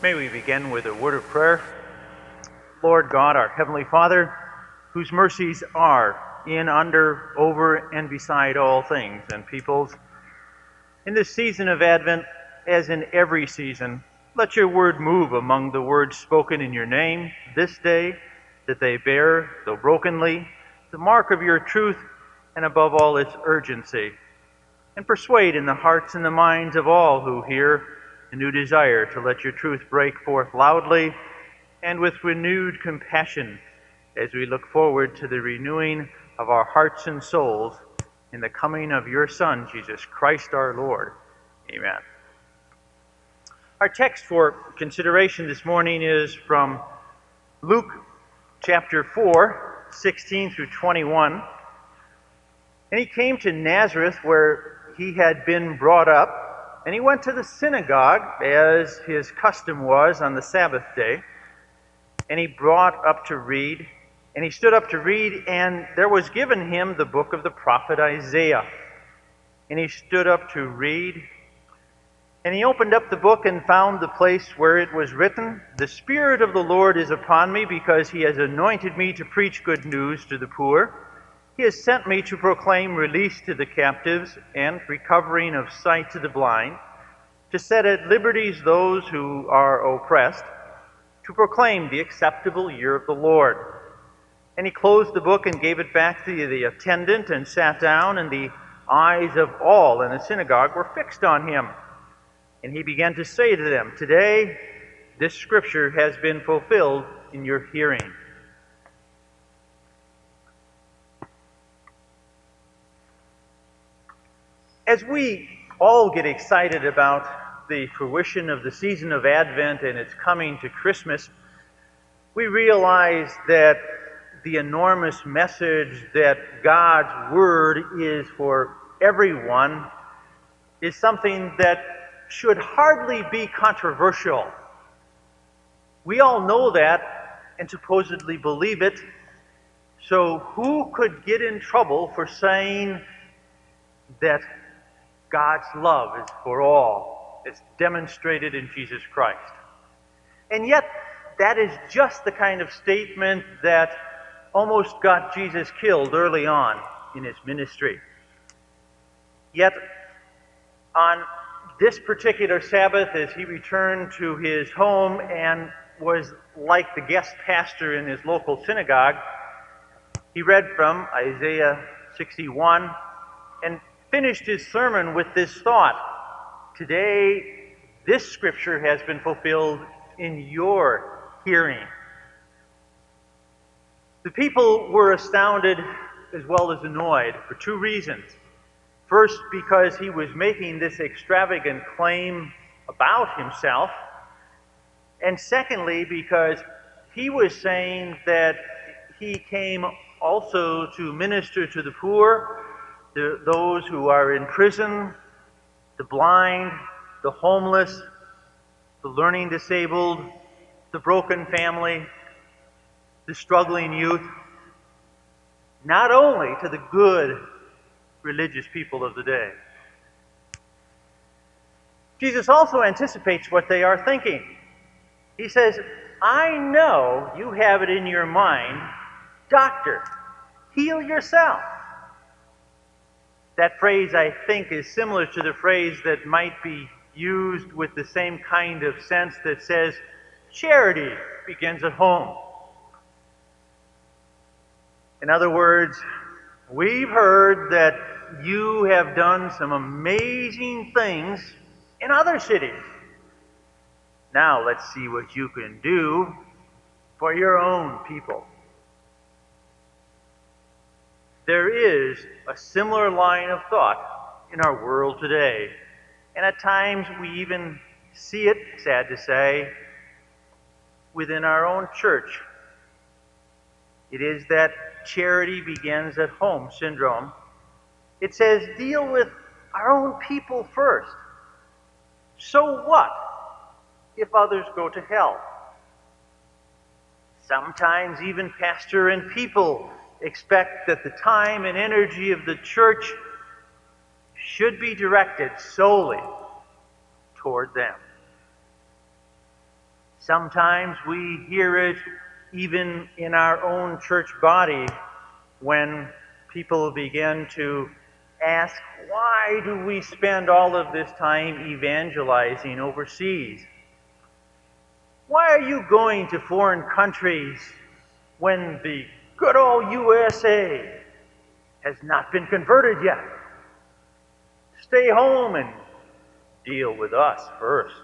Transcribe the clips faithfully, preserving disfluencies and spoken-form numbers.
May we begin with a word of prayer. Lord God, our Heavenly Father, whose mercies are in, under, over, and beside all things and peoples, in this season of Advent, as in every season, let your word move among the words spoken in your name this day, that they bear, though brokenly, the mark of your truth, and above all its urgency, and persuade in the hearts and the minds of all who hear and who desire to let your truth break forth loudly and with renewed compassion as we look forward to the renewing of our hearts and souls in the coming of your Son, Jesus Christ our Lord. Amen. Our text for consideration this morning is from Luke chapter four, sixteen through twenty-one. And he came to Nazareth where he had been brought up, and he went to the synagogue as his custom was on the Sabbath day. And he brought up to read, and he stood up to read, and there was given him the book of the prophet Isaiah. And he stood up to read, and he opened up the book and found the place where it was written, "The Spirit of the Lord is upon me, because he has anointed me to preach good news to the poor. He has sent me to proclaim release to the captives and recovering of sight to the blind, to set at liberties those who are oppressed, to proclaim the acceptable year of the Lord." And he closed the book and gave it back to the attendant and sat down, and the eyes of all in the synagogue were fixed on him. And he began to say to them, "Today this scripture has been fulfilled in your hearing." As we all get excited about the fruition of the season of Advent and its coming to Christmas, we realize that the enormous message that God's Word is for everyone is something that should hardly be controversial. We all know that and supposedly believe it, so who could get in trouble for saying that God's love is for all, as demonstrated in Jesus Christ? And yet, that is just the kind of statement that almost got Jesus killed early on in his ministry. Yet, on this particular Sabbath, as he returned to his home and was like the guest pastor in his local synagogue, he read from Isaiah sixty-one and finished his sermon with this thought: "Today, this scripture has been fulfilled in your hearing." The people were astounded as well as annoyed for two reasons. First, because he was making this extravagant claim about himself, and secondly, because he was saying that he came also to minister to the poor, to those who are in prison, the blind, the homeless, the learning disabled, the broken family, the struggling youth, not only to the good religious people of the day. Jesus also anticipates what they are thinking. He says, "I know you have it in your mind, doctor, heal yourself." That phrase, I think, is similar to the phrase that might be used with the same kind of sense that says, "Charity begins at home." In other words, we've heard that you have done some amazing things in other cities. Now let's see what you can do for your own people. There is a similar line of thought in our world today, and at times we even see it, sad to say, within our own church. It is that charity begins at home syndrome. It says, deal with our own people first. So what if others go to hell? Sometimes even pastor and people expect that the time and energy of the church should be directed solely toward them. Sometimes we hear it even in our own church body when people begin to ask, why do we spend all of this time evangelizing overseas? Why are you going to foreign countries when the good old U S A has not been converted yet? Stay home and deal with us first.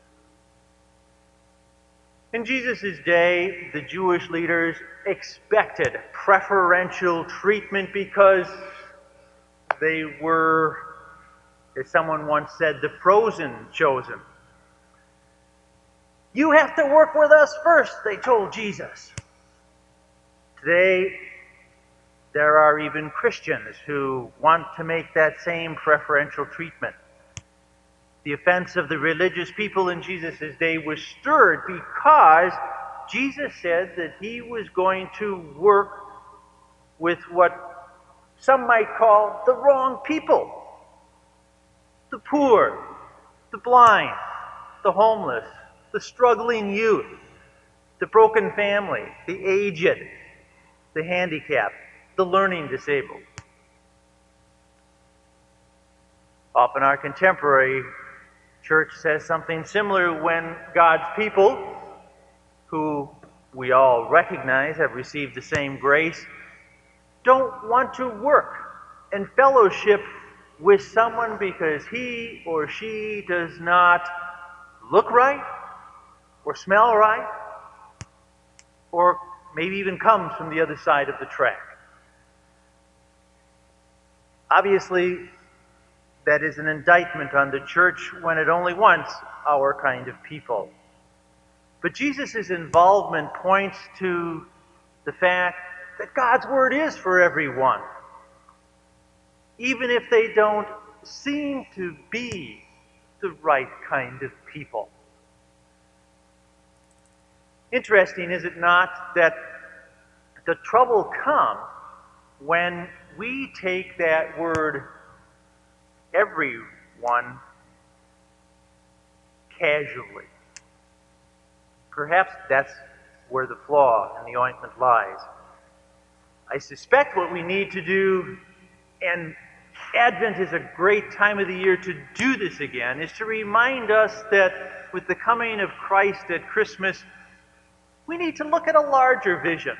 In Jesus' day, the Jewish leaders expected preferential treatment because they were, as someone once said, the frozen chosen. You have to work with us first, they told Jesus. Today, there are even Christians who want to make that same preferential treatment. The offense of the religious people in Jesus' day was stirred because Jesus said that he was going to work with what some might call the wrong people. The poor, the blind, the homeless, the struggling youth, the broken family, the aged, the handicapped, the learning disabled. Often our contemporary church says something similar when God's people, who we all recognize have received the same grace, don't want to work and fellowship with someone because he or she does not look right, or smell right, or maybe even comes from the other side of the track. Obviously, that is an indictment on the church when it only wants our kind of people. But Jesus' involvement points to the fact that God's word is for everyone, even if they don't seem to be the right kind of people. Interesting, is it not, that the trouble comes when we take that word everyone casually. Perhaps that's where the flaw in the ointment lies. I suspect what we need to do, and Advent is a great time of the year to do this again, is to remind us that with the coming of Christ at Christmas, we need to look at a larger vision.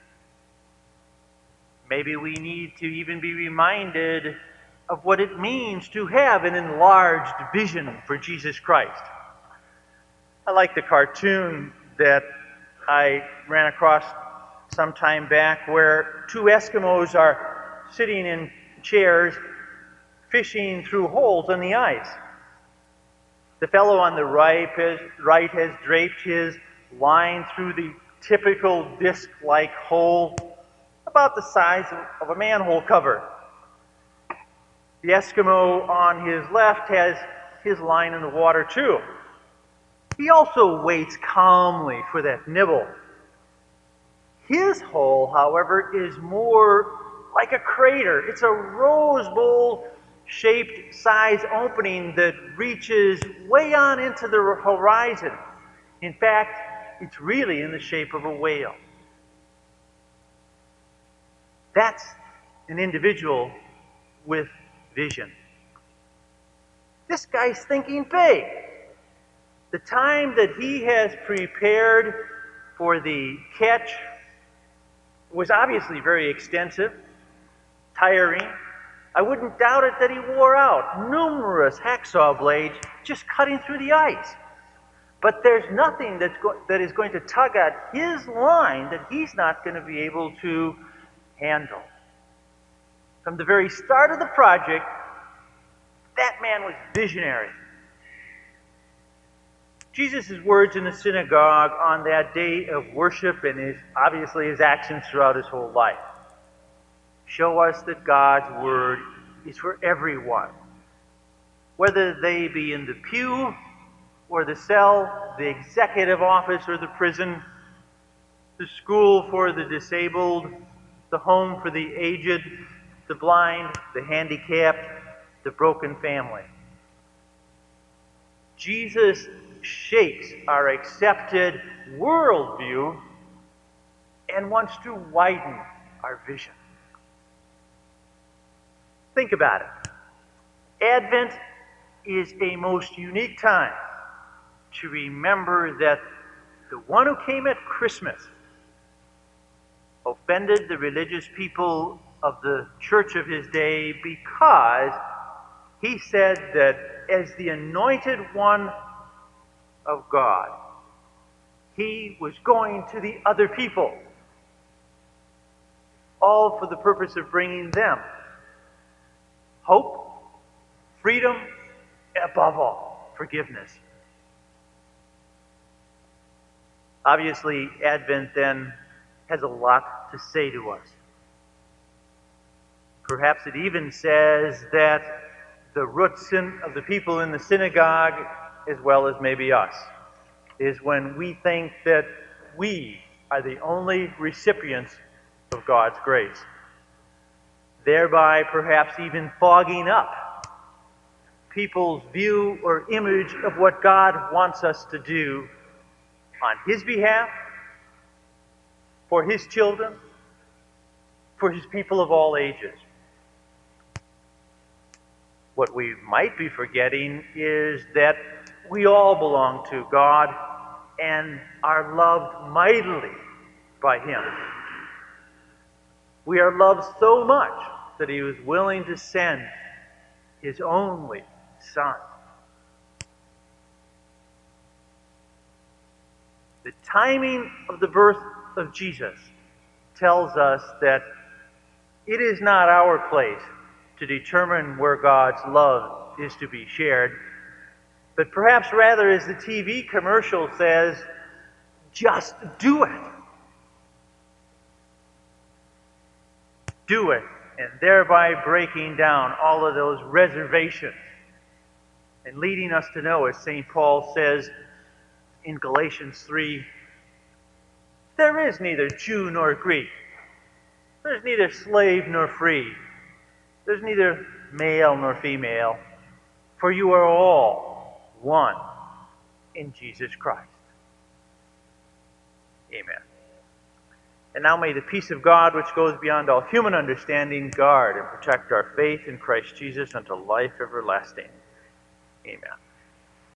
Maybe we need to even be reminded of what it means to have an enlarged vision for Jesus Christ. I like the cartoon that I ran across some time back where two Eskimos are sitting in chairs fishing through holes in the ice. The fellow on the right has, right has draped his line through the typical disc-like hole about the size of a manhole cover. The Eskimo on his left has his line in the water too. He also waits calmly for that nibble. His hole, however, is more like a crater. It's a rose bowl-shaped size opening that reaches way on into the horizon. In fact, it's really in the shape of a whale. That's an individual with vision. This guy's thinking big. The time that he has prepared for the catch was obviously very extensive, tiring. I wouldn't doubt it that he wore out numerous hacksaw blades just cutting through the ice. But there's nothing that's go- that is going to tug at his line that he's not going to be able to handle. From the very start of the project, that man was visionary. Jesus' words in the synagogue on that day of worship, and his, obviously his actions throughout his whole life, show us that God's word is for everyone. Whether they be in the pew or the cell, the executive office or the prison, the school for the disabled, the home for the aged, the blind, the handicapped, the broken family. Jesus shakes our accepted worldview and wants to widen our vision. Think about it. Advent is a most unique time to remember that the one who came at Christmas offended the religious people of the church of his day because he said that as the anointed one of God, he was going to the other people, all for the purpose of bringing them hope, freedom, and above all, forgiveness. Obviously, Advent then has a lot to say to us. Perhaps it even says that the root sin of the people in the synagogue, as well as maybe us, is when we think that we are the only recipients of God's grace, thereby perhaps even fogging up people's view or image of what God wants us to do on His behalf, for His children, for His people of all ages. What we might be forgetting is that we all belong to God and are loved mightily by Him. We are loved so much that He was willing to send His only Son. The timing of the birth of Jesus tells us that it is not our place to determine where God's love is to be shared, but perhaps rather, as the T V commercial says, just do it. Do it, and thereby breaking down all of those reservations and leading us to know, as Saint Paul says in Galatians three, there is neither Jew nor Greek. There's neither slave nor free. There's neither male nor female, for you are all one in Jesus Christ. Amen. And now may the peace of God, which goes beyond all human understanding, guard and protect our faith in Christ Jesus unto life everlasting. Amen.